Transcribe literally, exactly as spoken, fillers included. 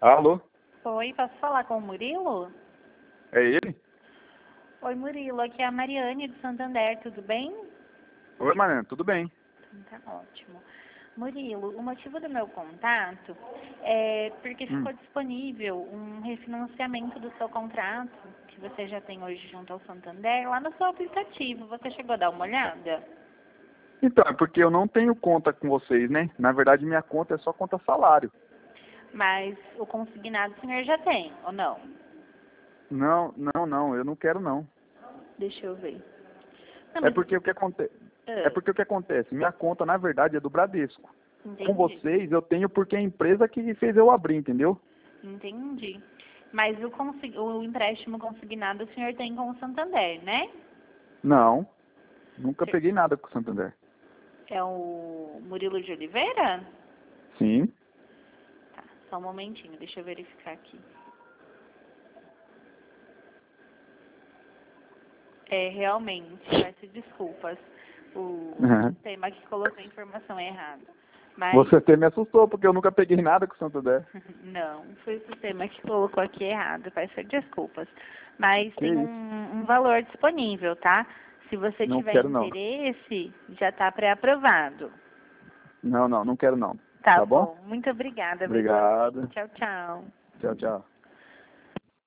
Alô? Oi, posso falar com o Murilo? É ele? Oi, Murilo, aqui é a Mariane de Santander, tudo bem? Oi, Mariana, tudo bem? Tá ótimo. Murilo, o motivo do meu contato é porque Hum. ficou disponível um refinanciamento do seu contrato, que você já tem hoje junto ao Santander, lá no seu aplicativo. Você chegou a dar uma olhada? Então, é porque eu não tenho conta com vocês, né? Na verdade, minha conta é só conta salário. Mas o consignado o senhor já tem, ou não? Não, não, não, eu não quero não. Deixa eu ver. Não, É mas... porque o que acontece? É Ah, porque o que acontece? Minha conta, na verdade, é do Bradesco. Com entendi. vocês, eu tenho porque é a empresa que fez eu abrir, entendeu? Entendi. Mas o, consi- o empréstimo consignado o senhor tem com o Santander, né? Não, nunca peguei nada com o Santander. É o Murilo de Oliveira? Sim. Tá, só um momentinho, deixa eu verificar aqui. É, realmente, peço desculpas. O Uhum. sistema que colocou a informação errada. Mas, Você até me assustou, porque eu nunca peguei nada com o Santander. não, foi o sistema que colocou aqui errado, peço desculpas. Mas Que tem isso? um, um valor disponível, tá? Se você Não tiver quero não. interesse, já está pré-aprovado. Não, não, não quero não. Tá Tá bom? bom, muito obrigada, viu? Obrigado. Tchau, tchau. Tchau, tchau.